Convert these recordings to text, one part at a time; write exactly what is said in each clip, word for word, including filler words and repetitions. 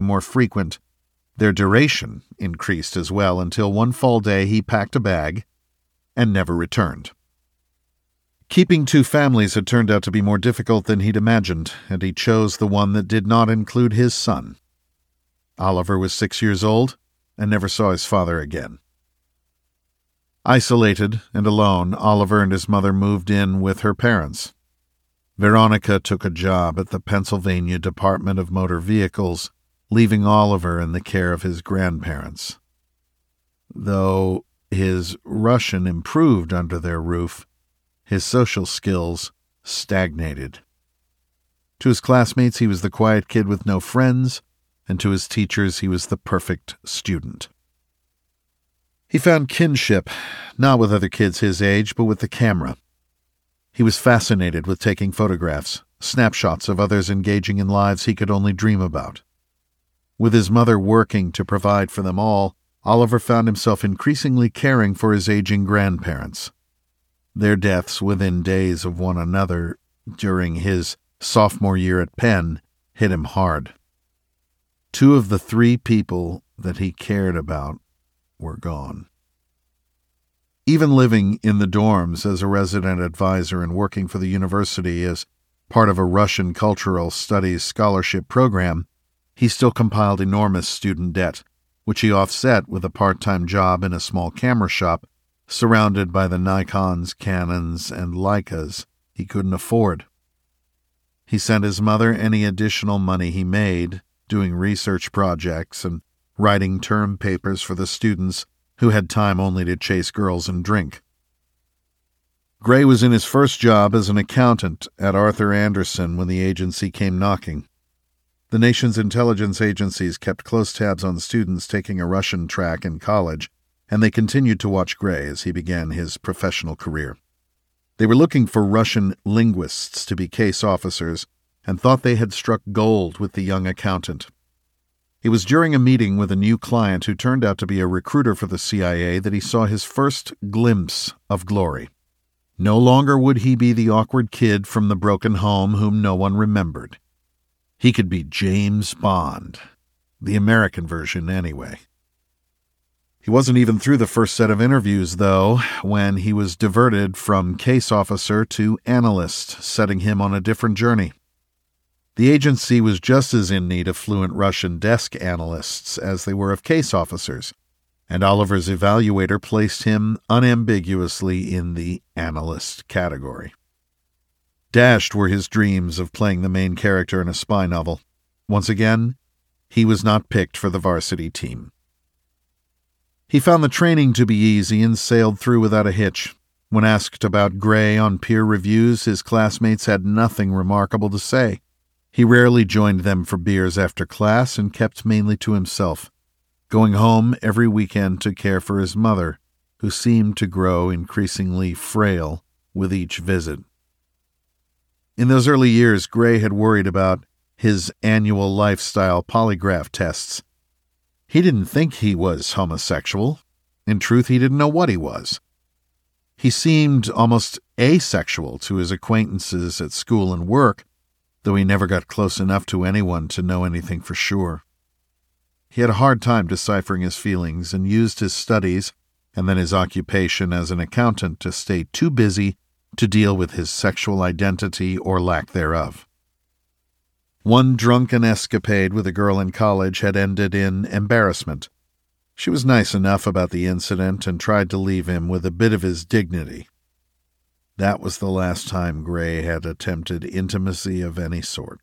more frequent, their duration increased as well until one fall day he packed a bag and never returned. Keeping two families had turned out to be more difficult than he'd imagined, and he chose the one that did not include his son. Oliver was six years old and never saw his father again. Isolated and alone, Oliver and his mother moved in with her parents. Veronica took a job at the Pennsylvania Department of Motor Vehicles, leaving Oliver in the care of his grandparents. Though his Russian improved under their roof, his social skills stagnated. To his classmates, he was the quiet kid with no friends, and to his teachers, he was the perfect student. He found kinship, not with other kids his age, but with the camera. He was fascinated with taking photographs, snapshots of others engaging in lives he could only dream about. With his mother working to provide for them all, Oliver found himself increasingly caring for his aging grandparents. Their deaths within days of one another during his sophomore year at Penn hit him hard. Two of the three people that he cared about were gone. Even living in the dorms as a resident advisor and working for the university as part of a Russian cultural studies scholarship program, he still compiled enormous student debt, which he offset with a part-time job in a small camera shop surrounded by the Nikons, Canons, and Leicas he couldn't afford. He sent his mother any additional money he made, doing research projects and writing term papers for the students who had time only to chase girls and drink. Gray was in his first job as an accountant at Arthur Andersen when the agency came knocking. The nation's intelligence agencies kept close tabs on students taking a Russian track in college, and they continued to watch Gray as he began his professional career. They were looking for Russian linguists to be case officers and thought they had struck gold with the young accountant. It was during a meeting with a new client who turned out to be a recruiter for the C I A that he saw his first glimpse of glory. No longer would he be the awkward kid from the broken home whom no one remembered. He could be James Bond, the American version anyway. He wasn't even through the first set of interviews, though, when he was diverted from case officer to analyst, setting him on a different journey. The agency was just as in need of fluent Russian desk analysts as they were of case officers, and Oliver's evaluator placed him unambiguously in the analyst category. Dashed were his dreams of playing the main character in a spy novel. Once again, he was not picked for the varsity team. He found the training to be easy and sailed through without a hitch. When asked about Gray on peer reviews, his classmates had nothing remarkable to say. He rarely joined them for beers after class and kept mainly to himself, going home every weekend to care for his mother, who seemed to grow increasingly frail with each visit. In those early years, Gray had worried about his annual lifestyle polygraph tests. He didn't think he was homosexual. In truth, he didn't know what he was. He seemed almost asexual to his acquaintances at school and work, though he never got close enough to anyone to know anything for sure. He had a hard time deciphering his feelings and used his studies and then his occupation as an accountant to stay too busy to deal with his sexual identity or lack thereof. One drunken escapade with a girl in college had ended in embarrassment. She was nice enough about the incident and tried to leave him with a bit of his dignity. That was the last time Gray had attempted intimacy of any sort.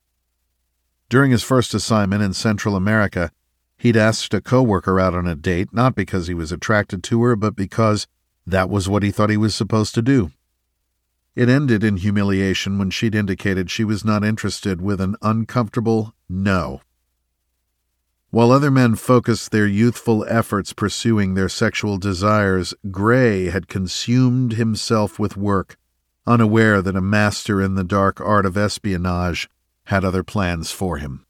During his first assignment in Central America, he'd asked a coworker out on a date, not because he was attracted to her, but because that was what he thought he was supposed to do. It ended in humiliation when she'd indicated she was not interested with an uncomfortable no. While other men focused their youthful efforts pursuing their sexual desires, Gray had consumed himself with work, unaware that a master in the dark art of espionage had other plans for him.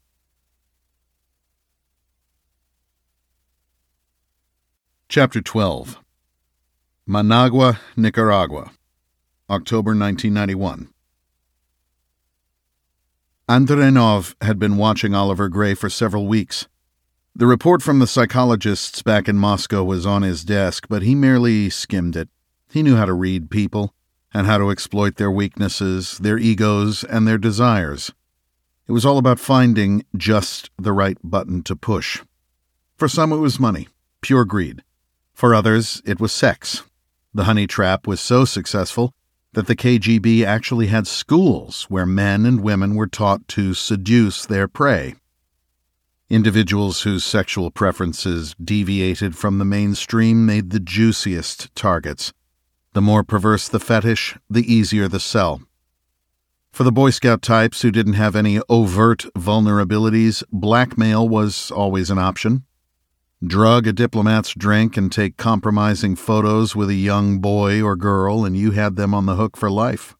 Chapter twelve. Managua, Nicaragua, October nineteen ninety-one. Andronov had been watching Oliver Gray for several weeks. The report from the psychologists back in Moscow was on his desk, but he merely skimmed it. He knew how to read people, and how to exploit their weaknesses, their egos, and their desires. It was all about finding just the right button to push. For some it was money, pure greed. For others it was sex. The honey trap was so successful that the K G B actually had schools where men and women were taught to seduce their prey. Individuals whose sexual preferences deviated from the mainstream made the juiciest targets. The more perverse the fetish, the easier the sell. For the Boy Scout types who didn't have any overt vulnerabilities, blackmail was always an option. Drug a diplomat's drink and take compromising photos with a young boy or girl, and you had them on the hook for life.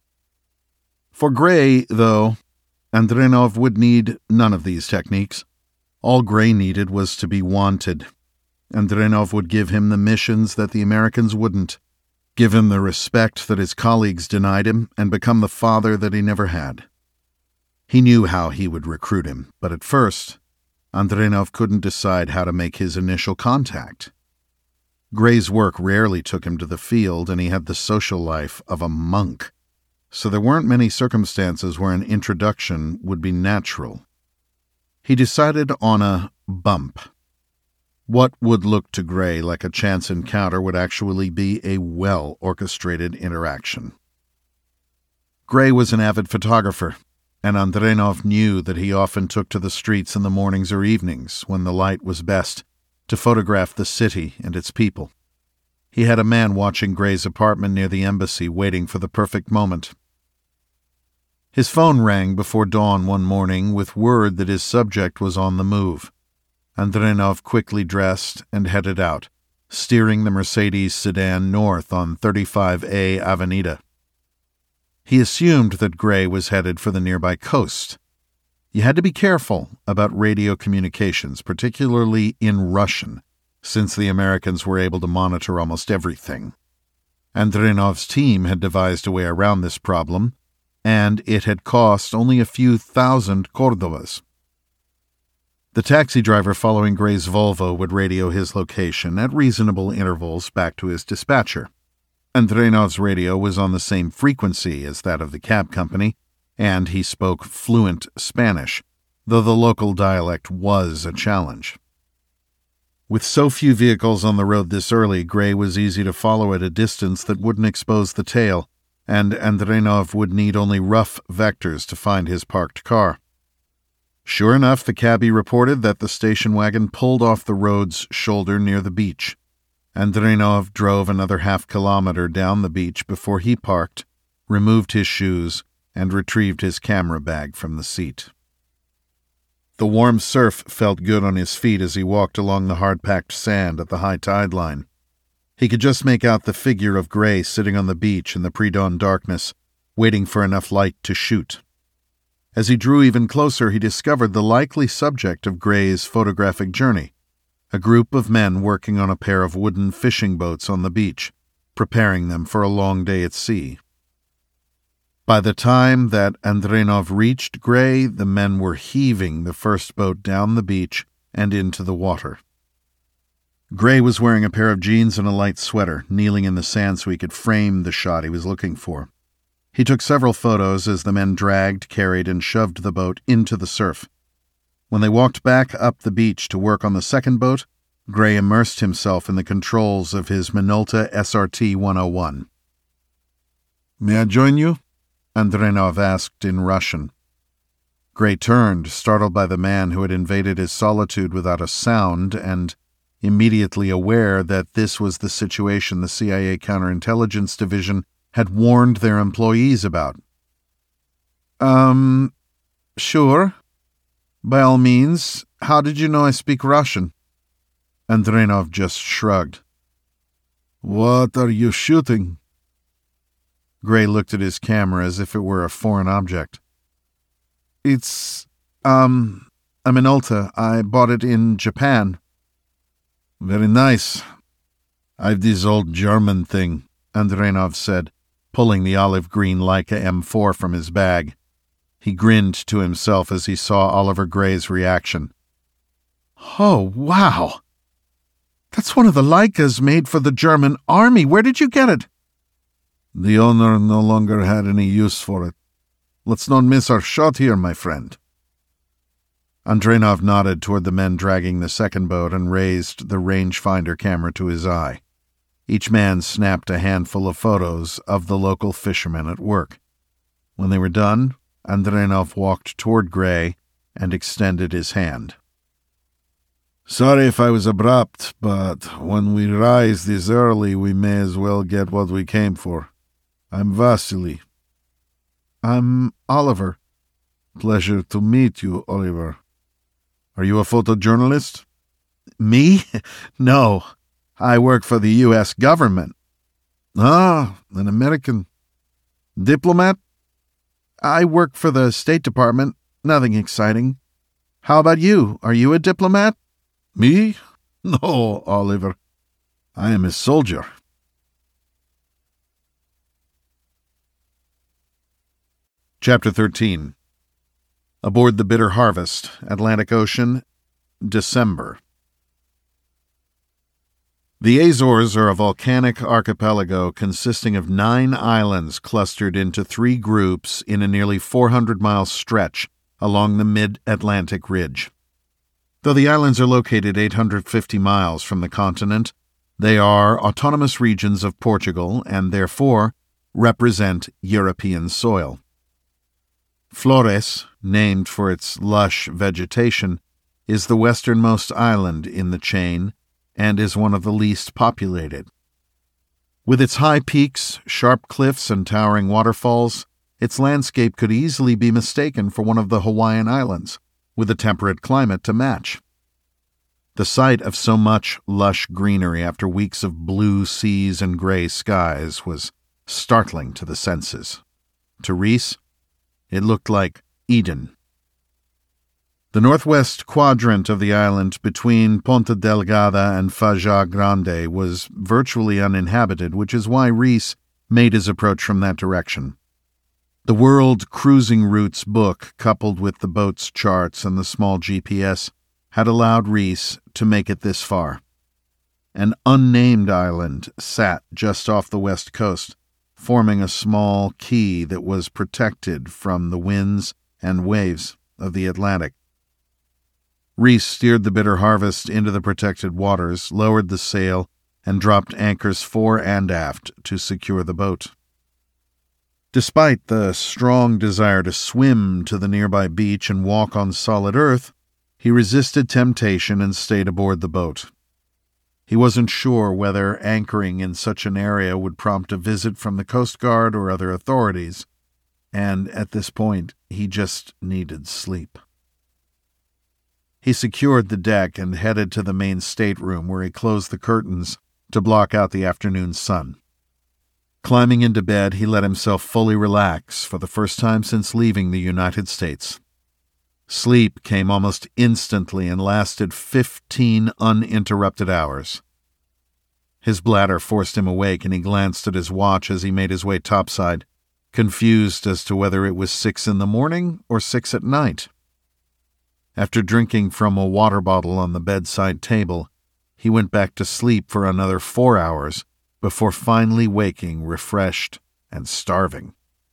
For Gray, though, Andronov would need none of these techniques. All Gray needed was to be wanted. Andronov would give him the missions that the Americans wouldn't, give him the respect that his colleagues denied him, and become the father that he never had. He knew how he would recruit him, but at first, Andronov couldn't decide how to make his initial contact. Gray's work rarely took him to the field, and he had the social life of a monk, so there weren't many circumstances where an introduction would be natural. He decided on a bump. What would look to Gray like a chance encounter would actually be a well-orchestrated interaction. Gray was an avid photographer, and Andronov knew that he often took to the streets in the mornings or evenings, when the light was best, to photograph the city and its people. He had a man watching Gray's apartment near the embassy, waiting for the perfect moment. His phone rang before dawn one morning with word that his subject was on the move. Andronov quickly dressed and headed out, steering the Mercedes sedan north on thirty-five A Avenida. He assumed that Gray was headed for the nearby coast. You had to be careful about radio communications, particularly in Russian, since the Americans were able to monitor almost everything. Andronov's team had devised a way around this problem, and it had cost only a few thousand Cordovas. The taxi driver following Gray's Volvo would radio his location at reasonable intervals back to his dispatcher. Andronov's radio was on the same frequency as that of the cab company, and he spoke fluent Spanish, though the local dialect was a challenge. With so few vehicles on the road this early, Gray was easy to follow at a distance that wouldn't expose the tail, and Andronov would need only rough vectors to find his parked car. Sure enough, the cabbie reported that the station wagon pulled off the road's shoulder near the beach. Andronov drove another half kilometer down the beach before he parked, removed his shoes, and retrieved his camera bag from the seat. The warm surf felt good on his feet as he walked along the hard-packed sand at the high tide line. He could just make out the figure of Gray sitting on the beach in the pre-dawn darkness, waiting for enough light to shoot. As he drew even closer, he discovered the likely subject of Gray's photographic journey, a group of men working on a pair of wooden fishing boats on the beach, preparing them for a long day at sea. By the time that Andronov reached Gray, the men were heaving the first boat down the beach and into the water. Gray was wearing a pair of jeans and a light sweater, kneeling in the sand so he could frame the shot he was looking for. He took several photos as the men dragged, carried, and shoved the boat into the surf. When they walked back up the beach to work on the second boat, Gray immersed himself in the controls of his Minolta S R T one oh one. "May I join you?" Andronov asked in Russian. Gray turned, startled by the man who had invaded his solitude without a sound, and immediately aware that this was the situation the C I A Counterintelligence Division had warned their employees about. Um, sure. By all means. How did you know I speak Russian?" Andronov just shrugged. "What are you shooting?" Gray looked at his camera as if it were a foreign object. It's, um, a Minolta. I bought it in Japan." "Very nice. I've this old German thing," Andronov said, pulling the olive-green Leica M four from his bag. He grinned to himself as he saw Oliver Gray's reaction. "Oh, wow! That's one of the Leicas made for the German army. Where did you get it?" "The owner no longer had any use for it. Let's not miss our shot here, my friend." Andronov nodded toward the men dragging the second boat and raised the rangefinder camera to his eye. Each man snapped a handful of photos of the local fishermen at work. When they were done, Andronov walked toward Gray and extended his hand. "Sorry if I was abrupt, but when we rise this early, we may as well get what we came for. I'm Vasily." "I'm Oliver." "Pleasure to meet you, Oliver. Are you a photojournalist?" "Me? No. I work for the U S government." "Ah, an American. Diplomat?" "I work for the State Department. Nothing exciting. How about you? Are you a diplomat?" "Me? No, Oliver. I am a soldier." Chapter thirteen. Aboard the Bitter Harvest, Atlantic Ocean, December. The Azores are a volcanic archipelago consisting of nine islands clustered into three groups in a nearly four hundred mile stretch along the mid-Atlantic ridge. Though the islands are located eight hundred fifty miles from the continent, they are autonomous regions of Portugal and therefore represent European soil. Flores, named for its lush vegetation, is the westernmost island in the chain and is one of the least populated. With its high peaks, sharp cliffs, and towering waterfalls, its landscape could easily be mistaken for one of the Hawaiian Islands, with a temperate climate to match. The sight of so much lush greenery after weeks of blue seas and gray skies was startling to the senses. To Reese, it looked like Eden. The northwest quadrant of the island between Ponta Delgada and Faja Grande was virtually uninhabited, which is why Reese made his approach from that direction. The World Cruising Routes book, coupled with the boat's charts and the small G P S, had allowed Reese to make it this far. An unnamed island sat just off the west coast, forming a small key that was protected from the winds and waves of the Atlantic. Reese steered the Bitter Harvest into the protected waters, lowered the sail, and dropped anchors fore and aft to secure the boat. Despite the strong desire to swim to the nearby beach and walk on solid earth, he resisted temptation and stayed aboard the boat. He wasn't sure whether anchoring in such an area would prompt a visit from the Coast Guard or other authorities, and at this point, he just needed sleep. He secured the deck and headed to the main stateroom where he closed the curtains to block out the afternoon sun. Climbing into bed, he let himself fully relax for the first time since leaving the United States. Sleep came almost instantly and lasted fifteen uninterrupted hours. His bladder forced him awake, and he glanced at his watch as he made his way topside, confused as to whether it was six in the morning or six at night. After drinking from a water bottle on the bedside table, he went back to sleep for another four hours before finally waking refreshed and starving.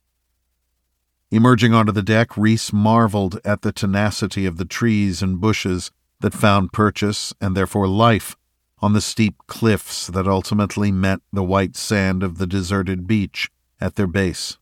Emerging onto the deck, Reese marveled at the tenacity of the trees and bushes that found purchase, and therefore life, on the steep cliffs that ultimately met the white sand of the deserted beach at their base.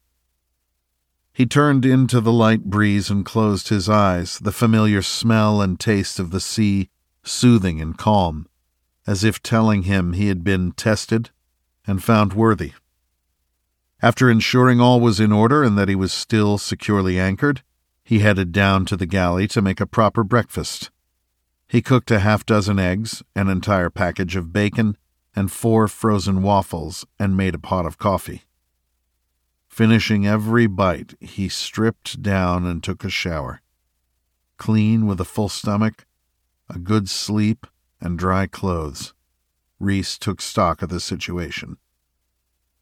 He turned into the light breeze and closed his eyes, the familiar smell and taste of the sea soothing and calm, as if telling him he had been tested and found worthy. After ensuring all was in order and that he was still securely anchored, he headed down to the galley to make a proper breakfast. He cooked a half dozen eggs, an entire package of bacon, and four frozen waffles, and made a pot of coffee. Finishing every bite, he stripped down and took a shower. Clean with a full stomach, a good sleep, and dry clothes, Reese took stock of the situation.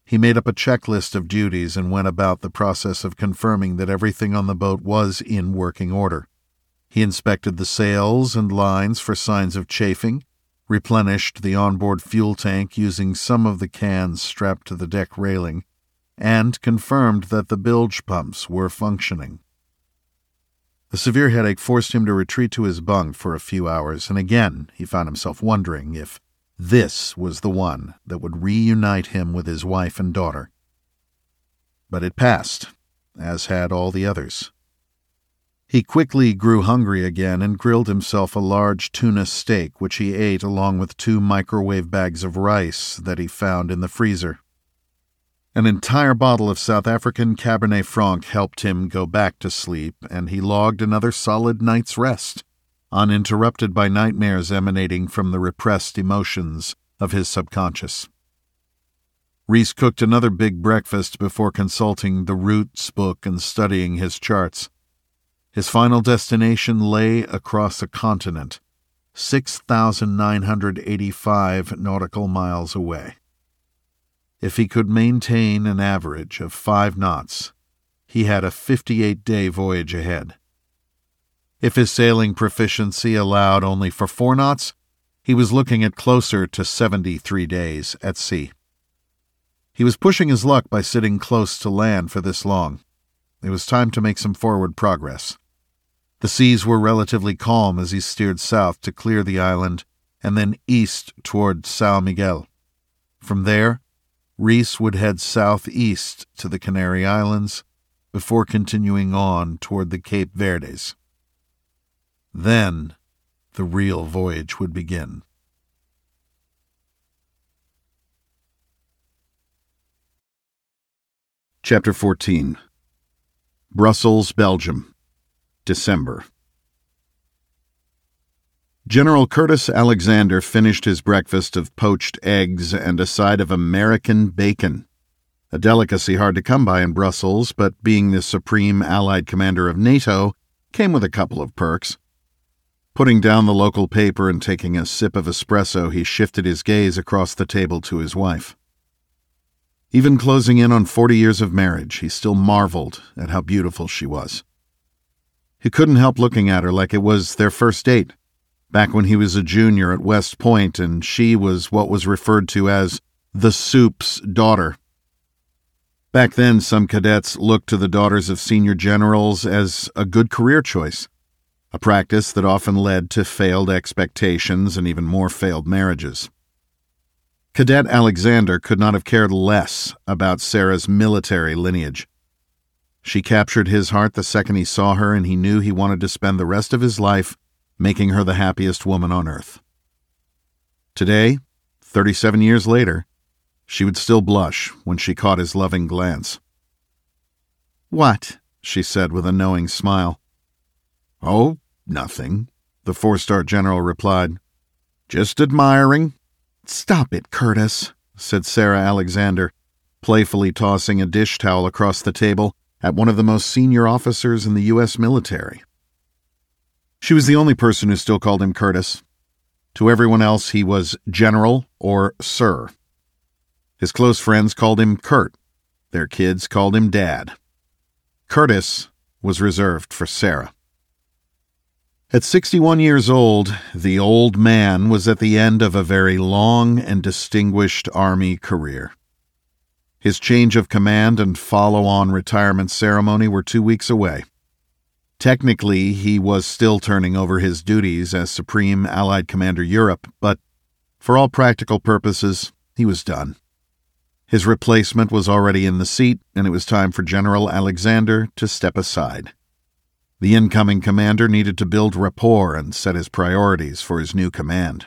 He made up a checklist of duties and went about the process of confirming that everything on the boat was in working order. He inspected the sails and lines for signs of chafing, replenished the onboard fuel tank using some of the cans strapped to the deck railing, and confirmed that the bilge pumps were functioning. The severe headache forced him to retreat to his bunk for a few hours, and again he found himself wondering if this was the one that would reunite him with his wife and daughter. But it passed, as had all the others. He quickly grew hungry again and grilled himself a large tuna steak, which he ate along with two microwave bags of rice that he found in the freezer. An entire bottle of South African Cabernet Franc helped him go back to sleep, and he logged another solid night's rest, uninterrupted by nightmares emanating from the repressed emotions of his subconscious. Reese cooked another big breakfast before consulting the Roots book and studying his charts. His final destination lay across a continent, six thousand nine hundred eighty-five nautical miles away. If he could maintain an average of five knots, he had a fifty-eight day voyage ahead. If his sailing proficiency allowed only for four knots, he was looking at closer to seventy-three days at sea. He was pushing his luck by sitting close to land for this long. It was time to make some forward progress. The seas were relatively calm as he steered south to clear the island and then east toward São Miguel. From there, Reese would head southeast to the Canary Islands before continuing on toward the Cape Verdes. Then, the real voyage would begin. Chapter fourteen. Brussels, Belgium, December. General Curtis Alexander finished his breakfast of poached eggs and a side of American bacon, a delicacy hard to come by in Brussels, but being the supreme Allied commander of NATO, came with a couple of perks. Putting down the local paper and taking a sip of espresso, he shifted his gaze across the table to his wife. Even closing in on forty years of marriage, he still marveled at how beautiful she was. He couldn't help looking at her like it was their first date, back when he was a junior at West Point and she was what was referred to as the soup's daughter. Back then, some cadets looked to the daughters of senior generals as a good career choice, a practice that often led to failed expectations and even more failed marriages. Cadet Alexander could not have cared less about Sarah's military lineage. She captured his heart the second he saw her, and he knew he wanted to spend the rest of his life making her the happiest woman on earth. Today, thirty-seven years later, she would still blush when she caught his loving glance. "What?" she said with a knowing smile. "Oh, nothing," the four-star general replied. "Just admiring." "Stop it, Curtis," said Sarah Alexander, playfully tossing a dish towel across the table at one of the most senior officers in the U S military. She was the only person who still called him Curtis. To everyone else, he was General or Sir. His close friends called him Kurt. Their kids called him Dad. Curtis was reserved for Sarah. At sixty-one years old, the old man was at the end of a very long and distinguished Army career. His change of command and follow-on retirement ceremony were two weeks away. Technically, he was still turning over his duties as Supreme Allied Commander Europe, but for all practical purposes, he was done. His replacement was already in the seat, and it was time for General Alexander to step aside. The incoming commander needed to build rapport and set his priorities for his new command.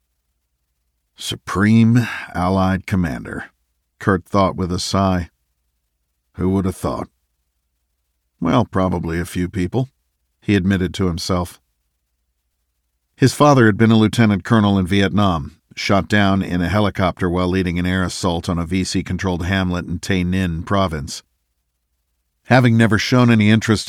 Supreme Allied Commander, Kurt thought with a sigh. Who would have thought? Well, probably a few people, he admitted to himself. His father had been a lieutenant colonel in Vietnam, shot down in a helicopter while leading an air assault on a V C-controlled hamlet in Tay Ninh province. Having never shown any interest